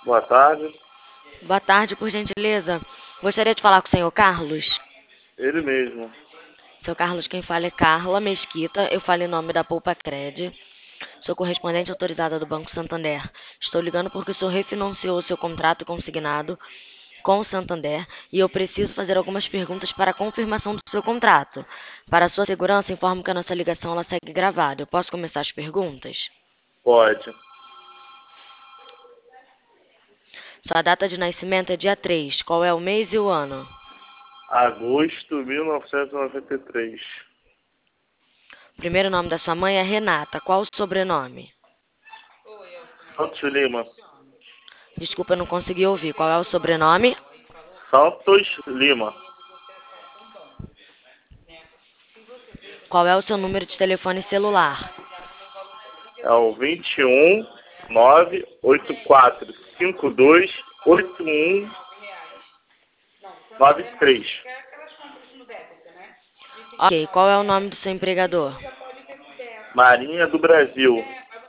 Boa tarde. Boa tarde, por gentileza. Gostaria de falar com o senhor Carlos. Ele mesmo. Seu Carlos, quem fala é Carla Mesquita. Eu falo em nome da Poupa Cred. Sou correspondente autorizada do Banco Santander. Estou ligando porque o senhor refinanciou o seu contrato consignado com o Santander e eu preciso fazer algumas perguntas para a confirmação do seu contrato. Para a sua segurança, informo que a nossa ligação ela segue gravada. Eu posso começar as perguntas? Pode. Sua data de nascimento é dia 3. Qual é o mês e o ano? Agosto de 1993. O primeiro nome da sua mãe é Renata. Qual o sobrenome? Santos Lima. Desculpa, eu não consegui ouvir. Qual é o sobrenome? Santos Lima. Qual é o seu número de telefone celular? É o 21 984 52 8193. Ok, qual é o nome do seu empregador? Marinha do Brasil.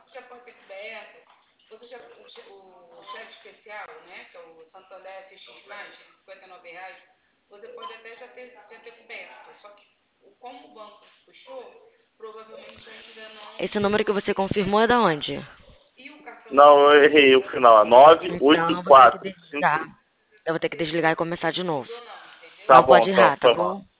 Esse número que você confirmou é da onde? Não, eu errei o final. É Então, eu vou ter que 984. desligar. Eu vou ter que desligar e começar de novo. Tá Não bom, pode então, errar, tá foi mal. bom?